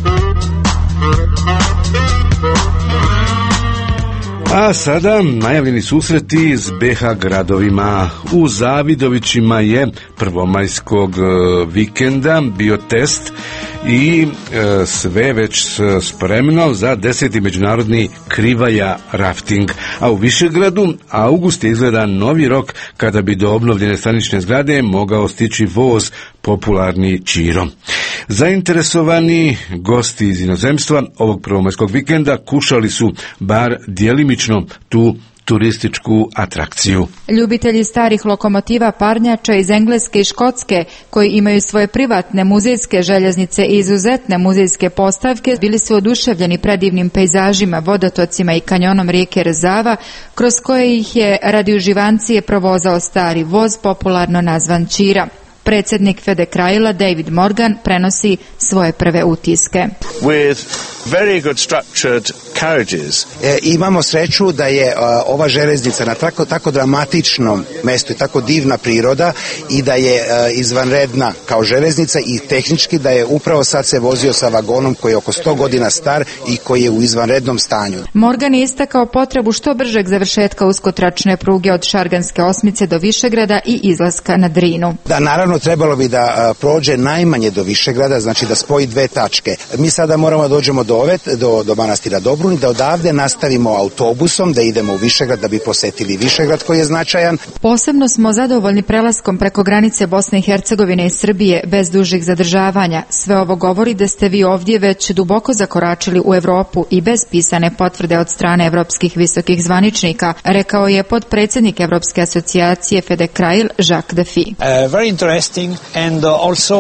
A sada najavljeni susreti s BH gradovima. U Zavidovićima je prvomajskog vikenda bio test i sve već spremno za 10. međunarodni Krivaja rafting. A u Višegradu august je izgleda novi rok kada bi do obnovljene stanične zgrade mogao stići voz popularni Čiro. Zainteresovani gosti iz inozemstva ovog prvomajskog vikenda kušali su bar djelimično tu turističku atrakciju. Ljubitelji starih lokomotiva, parnjača iz Engleske i Škotske, koji imaju svoje privatne muzejske željeznice i izuzetne muzejske postavke, bili su oduševljeni predivnim pejzažima, vodotocima i kanjonom rijeke Rzava, kroz koje ih je radi uživancije provozao stari voz, popularno nazvan Čira. Predsjednik Fede Kraila, David Morgan, prenosi svoje prve utiske. With very good structured carriages. Imamo sreću da je ova željeznica na tako dramatičnom mjestu i tako divna priroda i da je izvanredna kao željeznica i tehnički da je upravo sad se vozio sa vagonom koji je oko 100 godina star i koji je u izvanrednom stanju. Morgan je istakao potrebu što bržeg završetka uskotračne pruge od Šarganske osmice do Višegrada i izlaska na Drinu. Da, naravno trebalo bi da prođe najmanje do Višegrada, znači da spoji dve tačke. Mi sada moramo dođemo do manastira Dobrun, da odavde nastavimo autobusom, da idemo u Višegrad da bi posjetili Višegrad koji je značajan. Posebno smo zadovoljni prelaskom preko granice Bosne i Hercegovine i Srbije bez dužih zadržavanja. Sve ovo govori da ste vi ovdje već duboko zakoračili u Europu i bez pisane potvrde od strane evropskih visokih zvaničnika, rekao je potpredsjednik Evropske asocijacije Fede Krail, Jacques Defi. Very interesting and also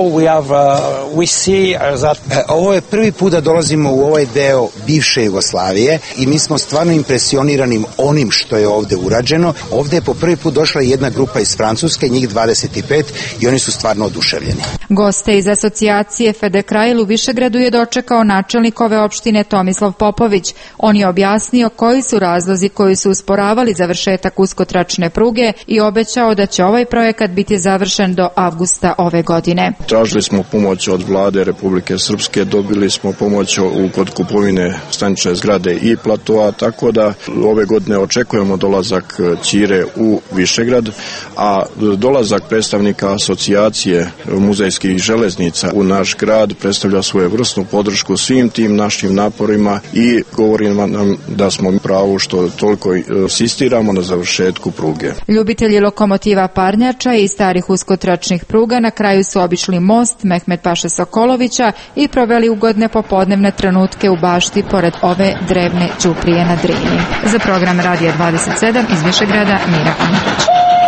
we see that ovo je prvi put da dolazimo u ovaj deo bivše Jugoslavije i mi smo stvarno impresionirani onim što je ovdje urađeno. Ovdje je po prvi put došla jedna grupa iz Francuske, njih 25, i oni su stvarno oduševljeni. Goste iz asocijacije Fede Krail u Višegradu je dočekao načelnik ove opštine Tomislav Popović. On je objasnio koji su razlozi koji su usporavali završetak uskotračne pruge i obećao da će ovaj projekat biti završen do avgusta avgusta ove godine. Tražili smo pomoć od vlade Republike Srpske, dobili smo pomoć kod kupovine stanične zgrade i platoa, tako da ove godine očekujemo dolazak Ćire u Višegrad, a dolazak predstavnika asocijacije muzejskih železnica u naš grad predstavlja svojevrsnu podršku svim tim našim naporima i govori nam da smo pravu što toliko insistiramo na završetku pruge. Ljubitelji lokomotiva parnjača i starih uskotračnih pruga na kraju su obišli most Mehmet Paše Sokolovića i proveli ugodne popodnevne trenutke u bašti pored ove drevne ćuprije na Drini. Za program Radija 27 iz Višegrada, Mira Pantić.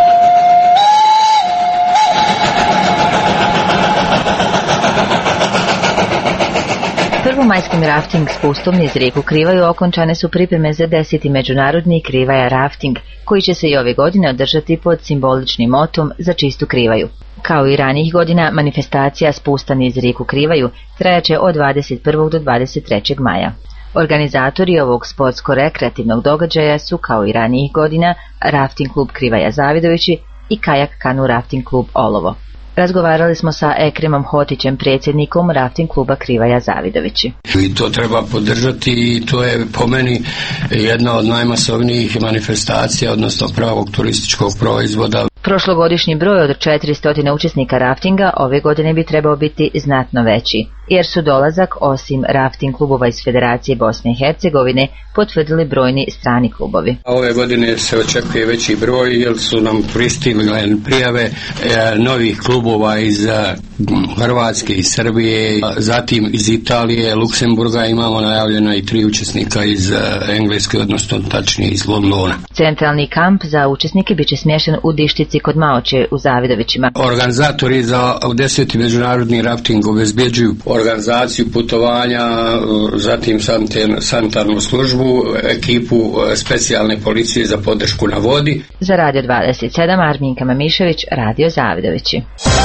Prvomajskim rafting spustom niz rijeku Krivaju okončane su pripreme za 10. međunarodni Krivaja rafting, koji će se i ove godine održati pod simboličnim motom za čistu Krivaju. Kao i ranijih godina, manifestacija spusta niz rijeku Krivaju trajaće od 21. do 23. maja. Organizatori ovog sportsko-rekreativnog događaja su, kao i ranijih godina, Rafting klub Krivaja Zavidovići i Kajak kanu Rafting klub Olovo. Razgovarali smo sa Ekremom Hotićem, predsjednikom Rafting kluba Krivaja Zavidovići. I to treba podržati i to je po meni jedna od najmasovnijih manifestacija, odnosno pravog turističkog proizvoda. Prošlogodišnji broj od 400 učesnika raftinga ove godine bi trebao biti znatno veći, jer su dolazak osim rafting klubova iz Federacije Bosne i Hercegovine potvrdili brojni strani klubovi. Ove godine se očekuje veći broj jer su nam pristigle prijave novih klubova iz Hrvatske i Srbije, zatim iz Italije, Luksemburga, imamo najavljena i 3 učesnika iz Engleske, odnosno tačnije iz Londona. Centralni kamp za učesnike biće smješten u Dištici kod Maoče u Zavidovićima. Organizatori za 10. međunarodni rafting obezbjeđuju organizaciju putovanja, zatim sanitarnu službu, ekipu specijalne policije za podršku na vodi. Za Radio 27 Arminka Mamišević, Radio Zavidovići.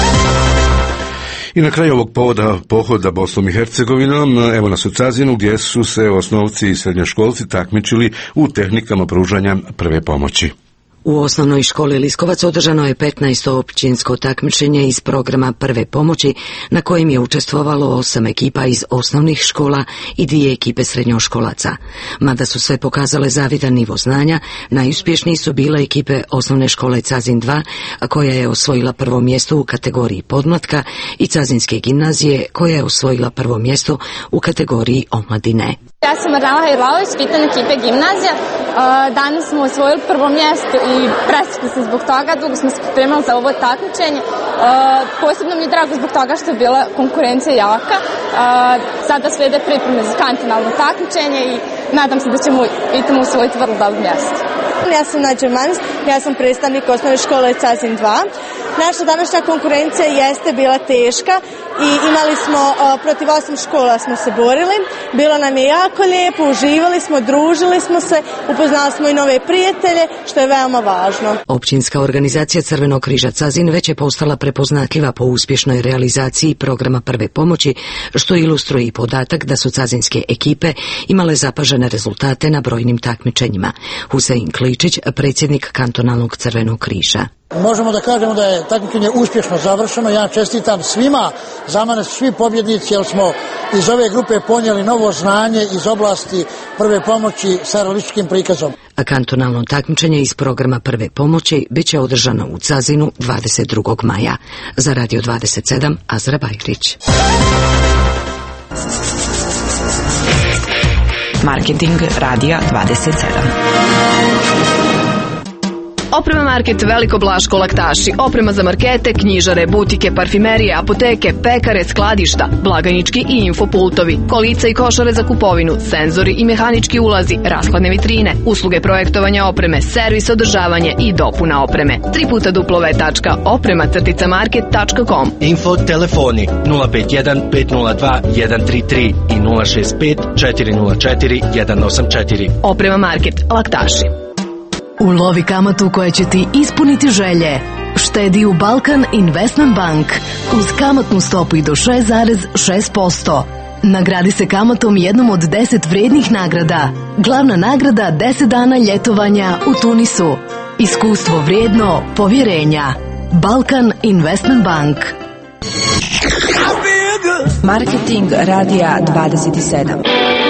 I na kraju ovog pohoda Bosnom i Hercegovinom, evo nas u Cazinu, gdje su se osnovci i srednjoškolci takmičili u tehnikama pružanja prve pomoći. U osnovnoj školi Liskovac održano je 15. općinsko takmičenje iz programa prve pomoći, na kojem je učestvovalo 8 ekipa iz osnovnih škola i 2 ekipe srednjoškolaca. Mada su sve pokazale zavidan nivo znanja, najuspješniji su bile ekipe osnovne škole Cazin 2, koja je osvojila prvo mjesto u kategoriji podmlatka, i Cazinske gimnazije, koja je osvojila prvo mjesto u kategoriji omladine. Ja sam Marnala Hajlalović, kapitan ekipe gimnazija. Danas smo osvojili prvo mjesto i presretna sam zbog toga, dugo smo se pripremali za ovo takmičenje. Posebno mi je drago zbog toga što je bila konkurencija jaka. Sada slede pripreme za kantonalno takmičenje i nadam se da ćemo i tamo osvojiti vrlo dobro mjesto. Ja sam Nađa Mans, ja sam predstavnik osnovne škole Cazin 2. Naša današnja konkurencija jeste bila teška i imali smo, protiv 8 škola smo se borili. Bilo nam je jako lijepo, uživali smo, družili smo se, upoznali smo i nove prijatelje, što je veoma važno. Općinska organizacija Crvenog križa Cazin već je postala prepoznatljiva po uspješnoj realizaciji programa prve pomoći, što ilustruje i podatak da su cazinske ekipe imale zapažene rezultate na brojnim takmičenjima. Husein Kličić, predsjednik kantonalnog Crvenog križa. Možemo da kažemo da je takmičenje uspješno završeno. Ja čestitam svima, za mene su svi pobjednici, jer smo iz ove grupe ponijeli novo znanje iz oblasti prve pomoći sa realističkim prikazom. A kantonalno takmičenje iz programa prve pomoći bit će održano u Cazinu 22. maja. Za Radio 27, Azra Bajrić. Marketing Radija 27. Oprema Market Veliko Blaško Laktaši, oprema za markete, knjižare, butike, parfimerije, apoteke, pekare, skladišta, blagajnički i infopultovi, kolica i košare za kupovinu, senzori i mehanički ulazi, rashladne vitrine, usluge projektovanja opreme, servis, održavanje i dopuna opreme. www.oprema-market.com. Info telefoni 051 502 133 i 065 404 184. Oprema Market Laktaši. Ulovi kamatu koja će ti ispuniti želje. Štedi u Balkan Investment Bank uz kamatnu stopu i do 6,6%. Nagradi se kamatom jednom od 10 vrijednih nagrada. Glavna nagrada 10 dana ljetovanja u Tunisu. Iskustvo vrijedno povjerenja. Balkan Investment Bank. Marketing radija 27.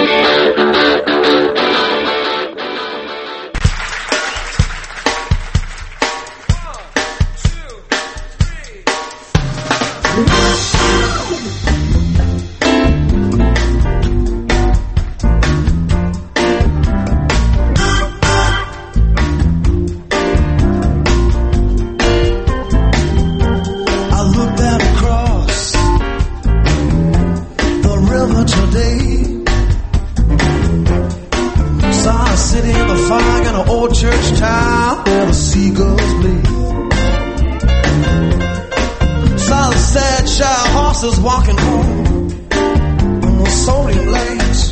Walking home on the sodium lakes.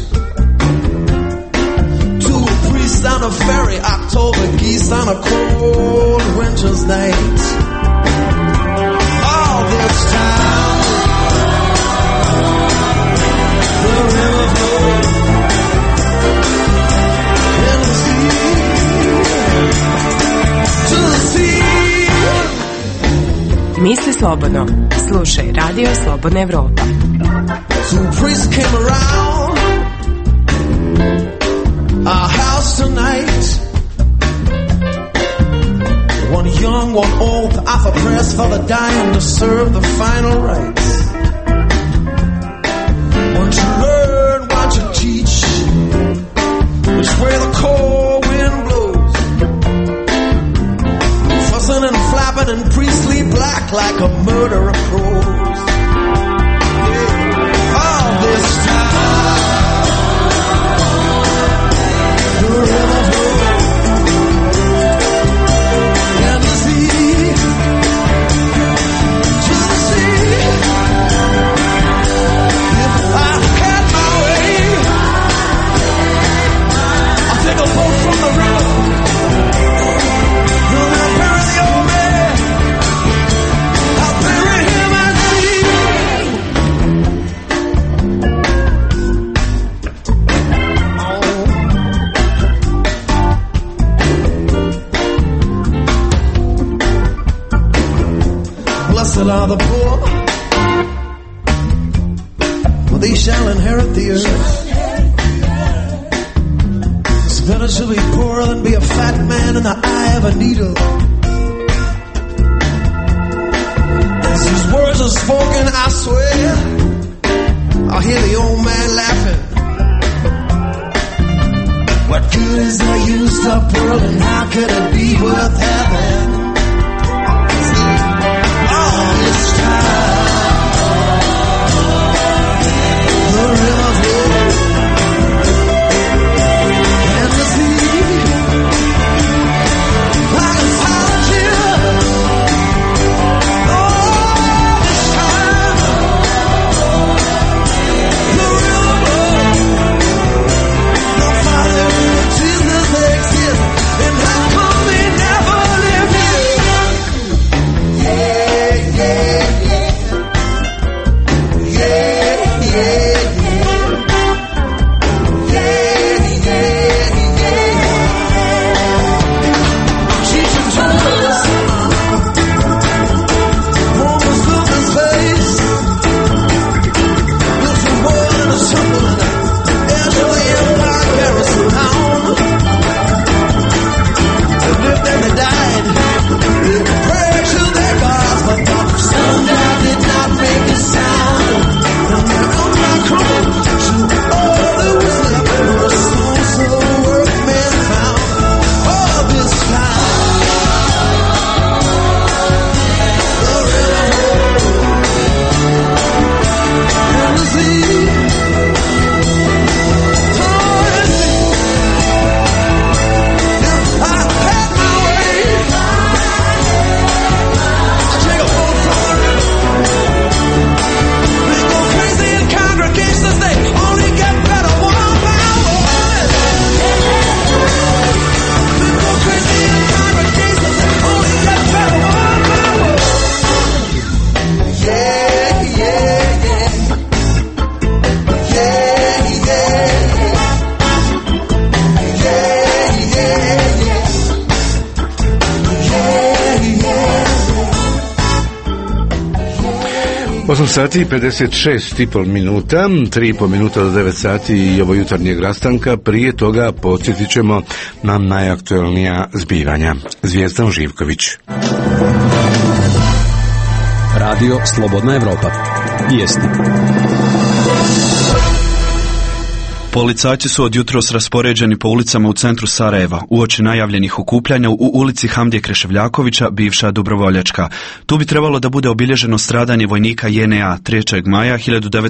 Two priests on a ferry, October geese on a cold winter's night. All this time, the river flowed in the sea, to the sea. Misli slobodno. Slušaj Radio Slobodna Evropa. Two priests came around our house tonight. One young, one old, to offer prayers for the dying, to serve the final rites. One to learn, one to teach, which way the cold wind blows. Fussing and flapping in priestly black like a murderer crows. All this time, the river flows and the sea, to the sea. If I had my way, I'll take a boat from the river. Blessed are the poor, for they shall inherit the earth. It's better to be poor than be a fat man in the eye of a needle. As these words are spoken, I swear, I'll hear the old man laughing. What good is the used up world, and how could it be worth having? This time, the river flows and the sea, like a silent tear. Oh, this time, the river flows. No Father, Jesus exists, and how come they never live? 8 sati i 56,5 minuta, 3,5 minuta do 9 sati i ovo jutarnjeg rastanka. Prije toga podsjetit ćemo na najaktualnija zbivanja. Zvijezdan Živković. Radio Slobodna Evropa. Vijesti. Policajci su od jutros raspoređeni po ulicama u centru Sarajeva, uoči najavljenih okupljanja u ulici Hamdije Kreševljakovića, bivša Dubrovoljačka. Tu bi trebalo da bude obilježeno stradanje vojnika JNA 3. maja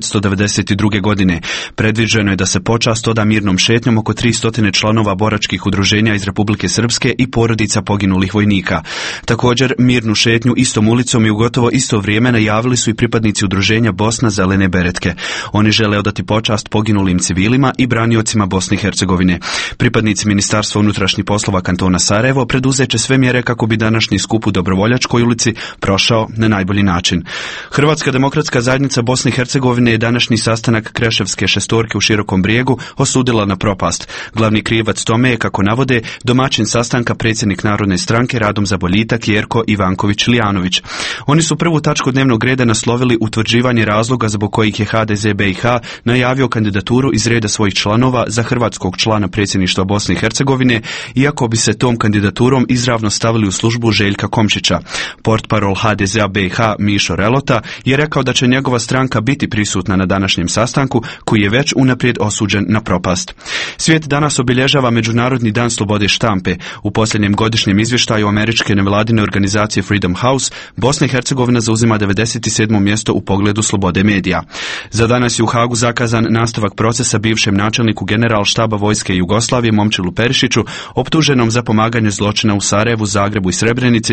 1992. godine. Predviđeno je da se počast oda mirnom šetnjom oko 300 članova boračkih udruženja iz Republike Srpske i porodica poginulih vojnika. Također, mirnu šetnju istom ulicom i u gotovo isto vrijeme najavili su i pripadnici udruženja Bosna Zelene Beretke. Oni žele odati počast poginulim civilima i braniocima Bosne i Hercegovine. Pripadnici Ministarstva unutrašnjih poslova kantona Sarajevo preduzeće sve mjere kako bi današnji skup u Dobrovoljačkoj ulici prošao na najbolji način. Hrvatska demokratska zajednica Bosne i Hercegovine je današnji sastanak Kreševske šestorke u Širokom Brijegu osudila na propast. Glavni krivac tome je, kako navode, domaćin sastanka predsjednik Narodne stranke Radom za boljitak Jerko Ivanković-Lijanović. Oni su prvu tačku dnevnog reda naslovili utvrđivanje razloga zbog kojih je HDZ BiH najavio kandidaturu iz reda svojih članova za hrvatskog člana predsjedništva Bosne i Hercegovine, iako bi se tom kandidaturom izravno stavili u službu Željka Komšića. Portparol HDZ-a BiH Mišo Relota je rekao da će njegova stranka biti prisutna na današnjem sastanku, koji je već unaprijed osuđen na propast. Svijet danas obilježava Međunarodni dan slobode štampe. U posljednjem godišnjem izvještaju američke nevladine organizacije Freedom House, Bosna i Hercegovina zauzima 97. mjesto u pogledu slobode medija. Za danas je u Hagu zakazan nastavak procesa bivšem načelniku generalštaba vojske Jugoslavije Momčilu Perišiću, optuženom za pomaganje zločina u Sarajevu, Zagrebu i Srebrenici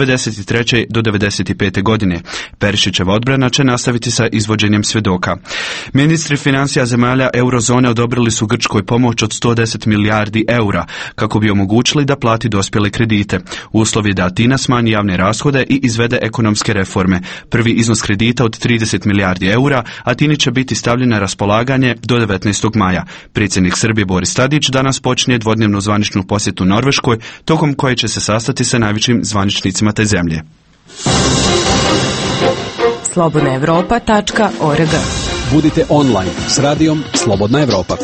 93. do 95. godine. Perišićeva odbrana će nastaviti sa izvođenjem svjedoka. Ministri financija zemalja eurozone odobrili su Grčkoj pomoć od 110 milijardi eura kako bi omogućili da plati dospjele kredite. Uslov je da Atina smanji javne rashode i izvede ekonomske reforme. Prvi iznos kredita od 30 milijardi eura Atini će biti stavljen na raspolaganje do 19. maja. Predsjednik Srbije Boris Tadić danas počinje dvodnevnu zvaničnu posjetu Norveškoj, tokom koje će se sastati sa najvećim zvaničnicima te zemlje. slobodnaevropa.org. Budite online s radijom Slobodna Evropa.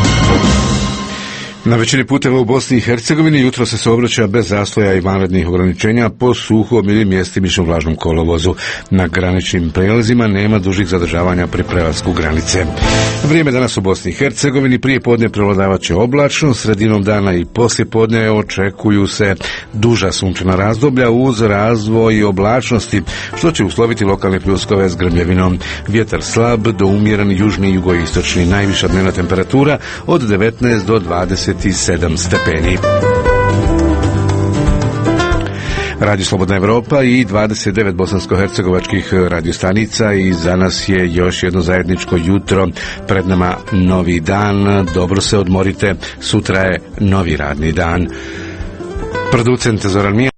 Na većini puteva u Bosni i Hercegovini jutro se saobraća bez zastoja i vanrednih ograničenja po suhom ili mjestimično vlažnom kolovozu. Na graničnim prijelazima nema dužih zadržavanja pri prelasku granice. Vrijeme danas u Bosni i Hercegovini: prije podne prevladavat će oblačno, sredinom dana i poslije podne očekuju se duža sunčana razdoblja uz razvoj oblačnosti, što će usloviti lokalne pljuskove s grmljavinom. Vjetar slab do umjeren južni i jugoistočni. Najviša dnevna temperatura od 19 do 27 stepeni. Radio Slobodna Evropa i 29 bosansko-hercegovačkih radiostanica i za nas je još jedno zajedničko jutro. Pred nama novi dan, dobro se odmorite, sutra je novi radni dan. Producent Zoran Mijatović.